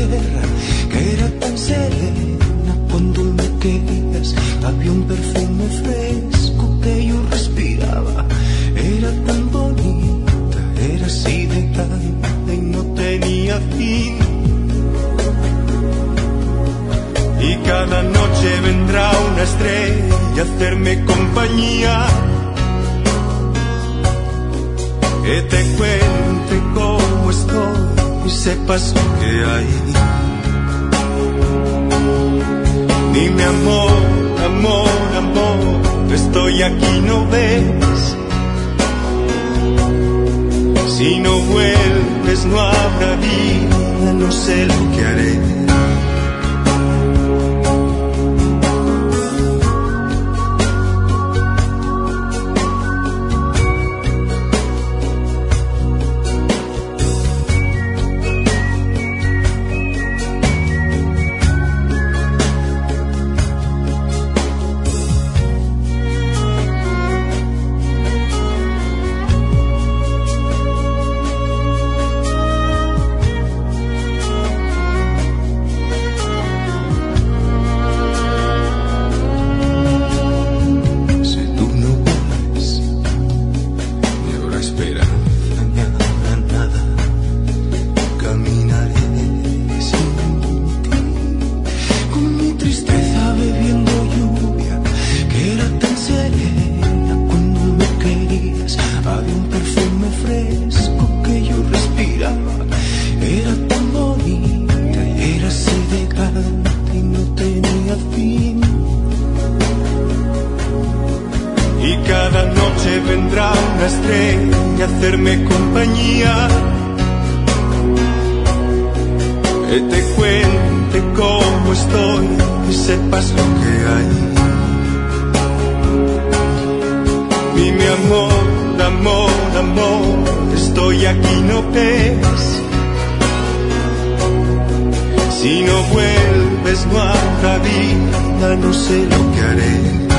tierra que era tan serena cuando me querías. Había un perfume fresco que yo respiraba. Era tan bonita, era así de grande y no tenía fin. Y cada noche vendrá una estrella a hacerme compañía, que te cuente cómo estoy y sepas lo que hay. Dime amor, amor, amor, estoy aquí, ¿no ves? Si no vuelves no habrá vida, no sé lo que haré. Y cada noche vendrá una estrella a hacerme compañía, que te cuente cómo estoy y sepas lo que hay. Dime amor, amor, amor, estoy aquí, ¿no ves? Si no vuelves no habrá vida, no sé lo que haré.